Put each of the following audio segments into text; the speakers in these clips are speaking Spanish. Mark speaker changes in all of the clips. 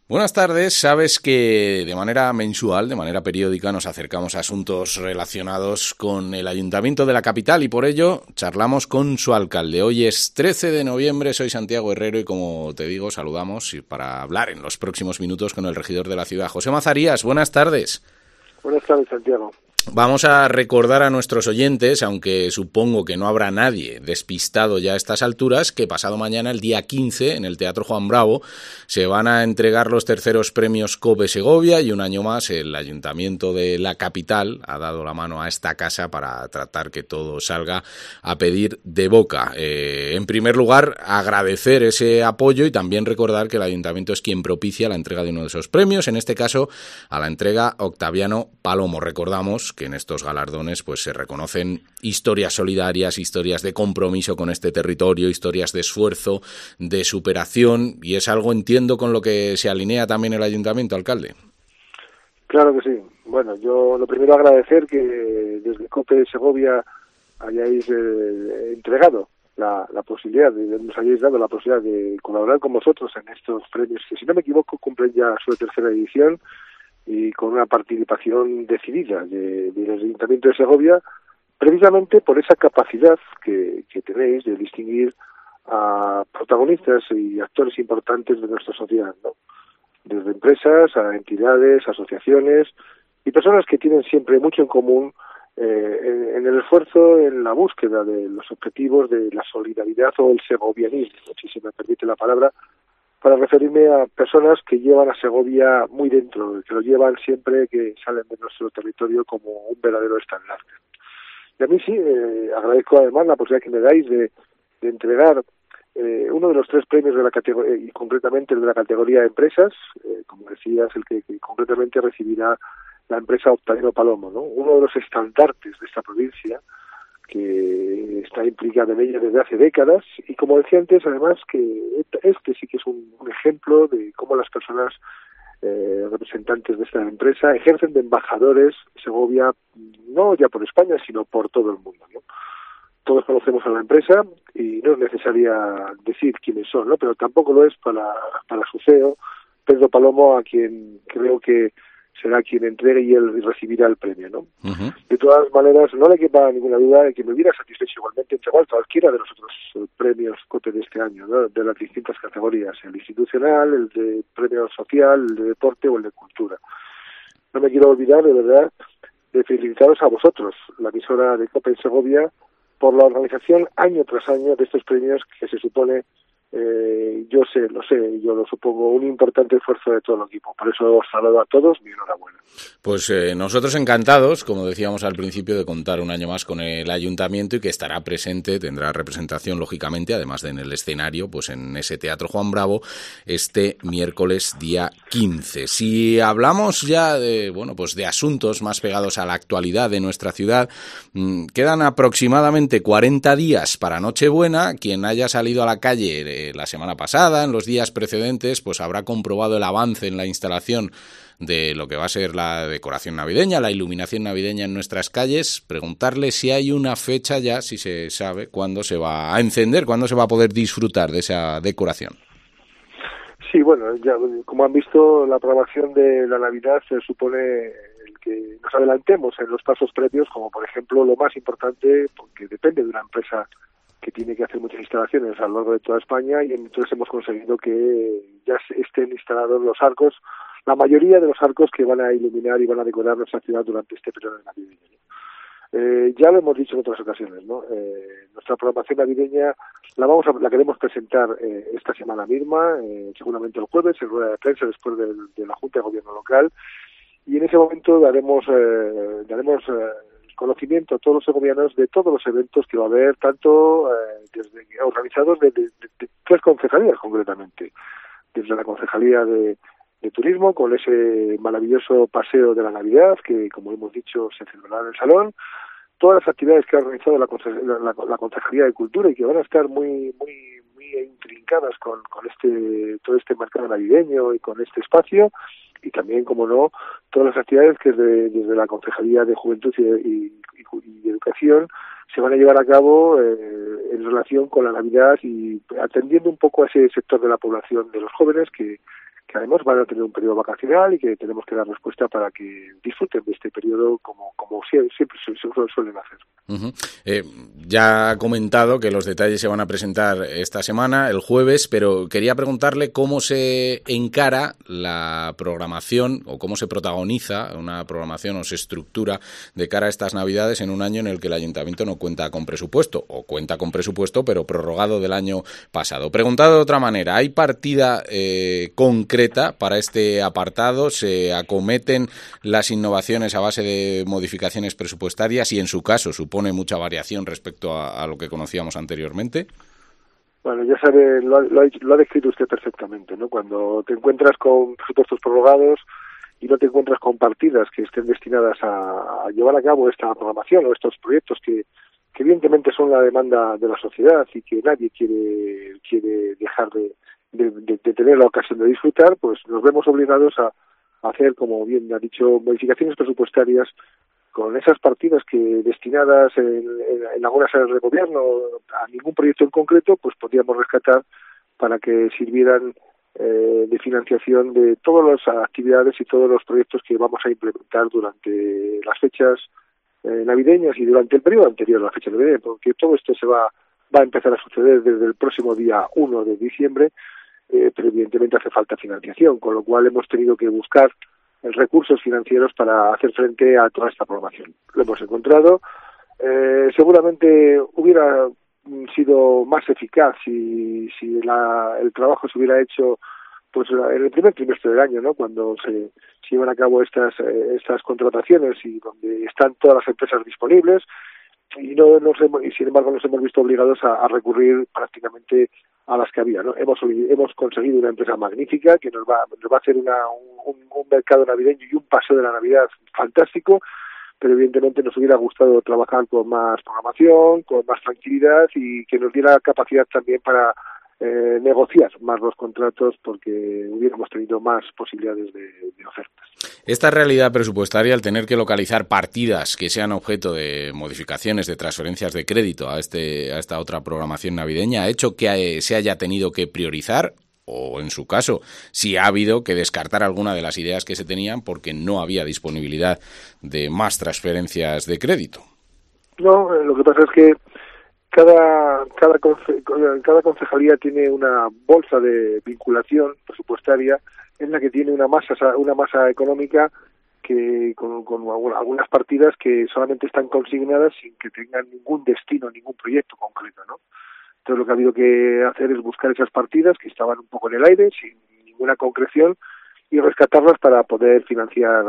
Speaker 1: Buenas tardes. Sabes que de manera mensual, de manera periódica, nos acercamos a asuntos relacionados con el Ayuntamiento de la capital y por ello charlamos con su alcalde. Hoy es 13 de noviembre, soy Santiago Herrero y como te digo, saludamos para hablar en los próximos minutos con el regidor de la ciudad, José Mazarías. Buenas tardes.
Speaker 2: Buenas tardes, Santiago.
Speaker 1: Vamos a recordar a nuestros oyentes, aunque supongo que no habrá nadie despistado ya a estas alturas, que pasado mañana, el día 15, en el Teatro Juan Bravo, se van a entregar los terceros premios COPE Segovia y un año más el Ayuntamiento de la capital ha dado la mano a esta casa para tratar que todo salga a pedir de boca. En primer lugar, agradecer ese apoyo y también recordar que el Ayuntamiento es quien propicia la entrega de uno de esos premios, en este caso a la entrega Octaviano Palomo. Recordamos que en estos galardones pues se reconocen historias solidarias, historias de compromiso con este territorio, historias de esfuerzo, de superación, y es algo, entiendo, con lo que se alinea también el Ayuntamiento, alcalde.
Speaker 2: Claro que sí. Bueno, yo lo primero agradecer que desde COPE Segovia hayáis entregado la posibilidad, nos hayáis dado la posibilidad de colaborar con vosotros en estos premios, que si no me equivoco cumplen ya su tercera edición, y con una participación decidida del Ayuntamiento de Segovia, precisamente por esa capacidad que tenéis de distinguir a protagonistas y actores importantes de nuestra sociedad, ¿no? Desde empresas a entidades, asociaciones y personas que tienen siempre mucho en común en el esfuerzo, en la búsqueda de los objetivos de la solidaridad o el segovianismo, si se me permite la palabra, para referirme a personas que llevan a Segovia muy dentro, que lo llevan siempre que salen de nuestro territorio como un verdadero estandarte. Y a mí sí, agradezco además la posibilidad que me dais de entregar uno de los tres premios de la categoría, y concretamente el de la categoría de empresas, como decías, el que concretamente recibirá la empresa Octaviano Palomo, ¿no? Uno de los estandartes de esta provincia, que está implicada en ella desde hace décadas, y como decía antes, además, que este sí que es un ejemplo de cómo las personas representantes de esta empresa ejercen de embajadores de Segovia, no ya por España, sino por todo el mundo, ¿no? Todos conocemos a la empresa y no es necesaria decir quiénes son, ¿no? Pero tampoco lo es para su CEO, Pedro Palomo, a quien creo que será quien entregue y él recibirá el premio, ¿no? Uh-huh. De todas maneras, no le quepa ninguna duda de que me hubiera satisfecho igualmente entregar cualquiera de los otros premios COPE de este año, ¿no? De las distintas categorías, el institucional, el de premio social, el de deporte o el de cultura. No me quiero olvidar, de verdad, de felicitaros a vosotros, la emisora de COPE en Segovia, por la organización año tras año de estos premios que se supone, yo lo supongo, un importante esfuerzo de todo el equipo. Por eso os saludo a todos, mi enhorabuena.
Speaker 1: Pues nosotros encantados, como decíamos al principio, de contar un año más con el Ayuntamiento y que estará presente, tendrá representación lógicamente, además de en el escenario, pues en ese Teatro Juan Bravo, este miércoles día 15. Si hablamos ya de, pues de asuntos más pegados a la actualidad de nuestra ciudad, quedan aproximadamente 40 días para Nochebuena. Quien haya salido a la calle la semana pasada, en los días precedentes, pues habrá comprobado el avance en la instalación de lo que va a ser la decoración navideña, la iluminación navideña en nuestras calles. Preguntarle si hay una fecha ya, si se sabe cuándo se va a encender, cuándo se va a poder disfrutar de esa decoración.
Speaker 2: Sí, bueno, ya como han visto, la programación de la Navidad se supone el que nos adelantemos en los pasos previos, como por ejemplo lo más importante, porque depende de una empresa que tiene que hacer muchas instalaciones a lo largo de toda España, y entonces hemos conseguido que ya estén instalados los arcos, la mayoría de los arcos que van a iluminar y van a decorar nuestra ciudad durante este periodo navideño. Ya lo hemos dicho en otras ocasiones, ¿no? Nuestra programación navideña la queremos presentar esta semana misma, seguramente el jueves, en rueda de prensa después de la Junta de Gobierno local, y en ese momento daremos conocimiento a todos los segovianos de todos los eventos que va a haber, tanto desde organizados de tres concejalías concretamente, desde la concejalía de turismo, con ese maravilloso paseo de la Navidad que, como hemos dicho, se celebrará en el Salón, todas las actividades que ha organizado la Concejalía de Cultura y que van a estar muy intrincadas con todo este mercado navideño y con este espacio, y también, como no, todas las actividades que desde la Concejalía de Juventud y Educación se van a llevar a cabo en relación con la Navidad y atendiendo un poco a ese sector de la población de los jóvenes que sabemos van a tener un periodo vacacional y que tenemos que dar respuesta para que disfruten de este periodo como siempre suelen hacer.
Speaker 1: Uh-huh. Ya ha comentado que los detalles se van a presentar esta semana, el jueves, pero quería preguntarle cómo se encara la programación o cómo se protagoniza una programación o se estructura de cara a estas Navidades en un año en el que el Ayuntamiento no cuenta con presupuesto, o cuenta con presupuesto pero prorrogado del año pasado. Preguntado de otra manera, ¿hay partida concreta para este apartado? ¿Se acometen las innovaciones a base de modificaciones presupuestarias y en su caso supone mucha variación respecto a lo que conocíamos anteriormente?
Speaker 2: Bueno, ya sabe, lo ha descrito usted perfectamente, ¿no? Cuando te encuentras con presupuestos prorrogados y no te encuentras con partidas que estén destinadas a llevar a cabo esta programación o estos proyectos que evidentemente son la demanda de la sociedad y que nadie quiere dejar de tener la ocasión de disfrutar, pues nos vemos obligados a hacer, como bien ha dicho, modificaciones presupuestarias con esas partidas que destinadas en algunas áreas de gobierno a ningún proyecto en concreto, pues podríamos rescatar para que sirvieran de financiación de todas las actividades y todos los proyectos que vamos a implementar durante las fechas navideñas y durante el periodo anterior a la fecha navideña, porque todo esto se va a empezar a suceder desde el próximo día 1 de diciembre, pero evidentemente hace falta financiación, con lo cual hemos tenido que buscar recursos financieros para hacer frente a toda esta programación. Lo hemos encontrado. Seguramente hubiera sido más eficaz si el trabajo se hubiera hecho pues en el primer trimestre del año, ¿no? Cuando se llevan a cabo estas contrataciones y donde están todas las empresas disponibles y sin embargo nos hemos visto obligados a recurrir prácticamente a las que había, ¿no? Hemos conseguido una empresa magnífica que nos va a hacer un mercado navideño y un paseo de la Navidad fantástico, pero evidentemente nos hubiera gustado trabajar con más programación, con más tranquilidad y que nos diera capacidad también para negociar más los contratos, porque hubiéramos tenido más posibilidades de ofertas.
Speaker 1: Esta realidad presupuestaria, al tener que localizar partidas que sean objeto de modificaciones, de transferencias de crédito a esta otra programación navideña, ¿ha hecho que se haya tenido que priorizar? O, en su caso, si ha habido que descartar alguna de las ideas que se tenían porque no había disponibilidad de más transferencias de crédito.
Speaker 2: No, lo que pasa es que cada concejalía tiene una bolsa de vinculación presupuestaria en la que tiene una masa económica que con algunas partidas que solamente están consignadas sin que tengan ningún destino, ningún proyecto concreto, ¿no? Entonces lo que ha habido que hacer es buscar esas partidas que estaban un poco en el aire, sin ninguna concreción, y rescatarlas para poder financiar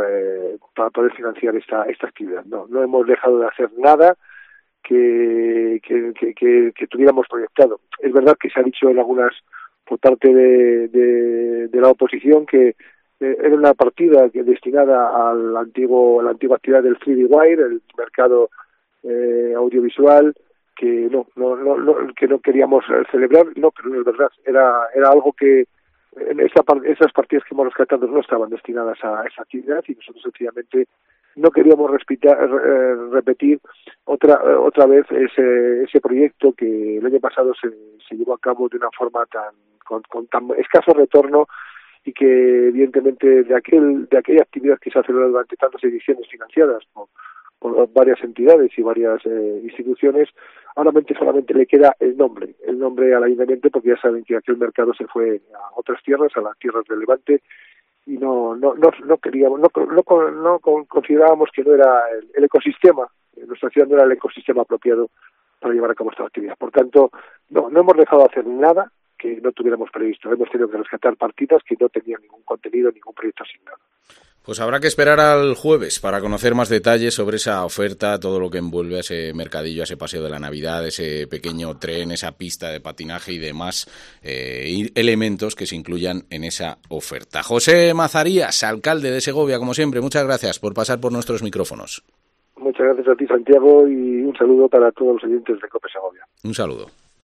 Speaker 2: esta actividad. No hemos dejado de hacer nada que tuviéramos proyectado. Es verdad que se ha dicho en algunas por parte de la oposición que era una partida destinada a la antigua actividad del 3D Wire, el mercado audiovisual, que no queríamos celebrar. No, pero no es verdad. Era algo que esas partidas que hemos rescatado no estaban destinadas a esa actividad y nosotros sencillamente no queríamos repetir otra vez ese proyecto que el año pasado se llevó a cabo de una forma con tan escaso retorno y que evidentemente de aquella actividad que se ha celebrado durante tantas ediciones financiadas por varias entidades y varias instituciones, solamente le queda el nombre al ayuntamiento, porque ya saben que aquel mercado se fue a otras tierras, a las tierras del Levante, y no considerábamos que no era el ecosistema, nuestra ciudad no era el ecosistema apropiado para llevar a cabo esta actividad. Por tanto, no hemos dejado de hacer nada que no tuviéramos previsto. Hemos tenido que rescatar partidas que no tenían ningún contenido, ningún proyecto asignado.
Speaker 1: Pues habrá que esperar al jueves para conocer más detalles sobre esa oferta, todo lo que envuelve a ese mercadillo, a ese paseo de la Navidad, ese pequeño tren, esa pista de patinaje y demás elementos que se incluyan en esa oferta. José Mazarías, alcalde de Segovia, como siempre, muchas gracias por pasar por nuestros micrófonos.
Speaker 2: Muchas gracias a ti, Santiago, y un saludo para todos los oyentes de COPE Segovia.
Speaker 1: Un saludo.